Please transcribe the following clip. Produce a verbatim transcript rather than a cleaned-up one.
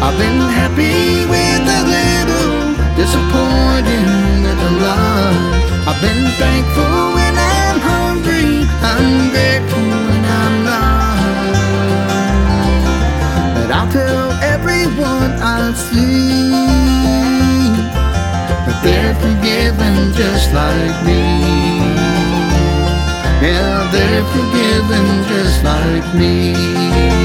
I've been happy with a little, disappointing with a lot. I've been thankful when I'm hungry, I'm grateful when I'm not. But I'll tell everyone I see that they're forgiven just like me. Yeah, they're forgiven just like me.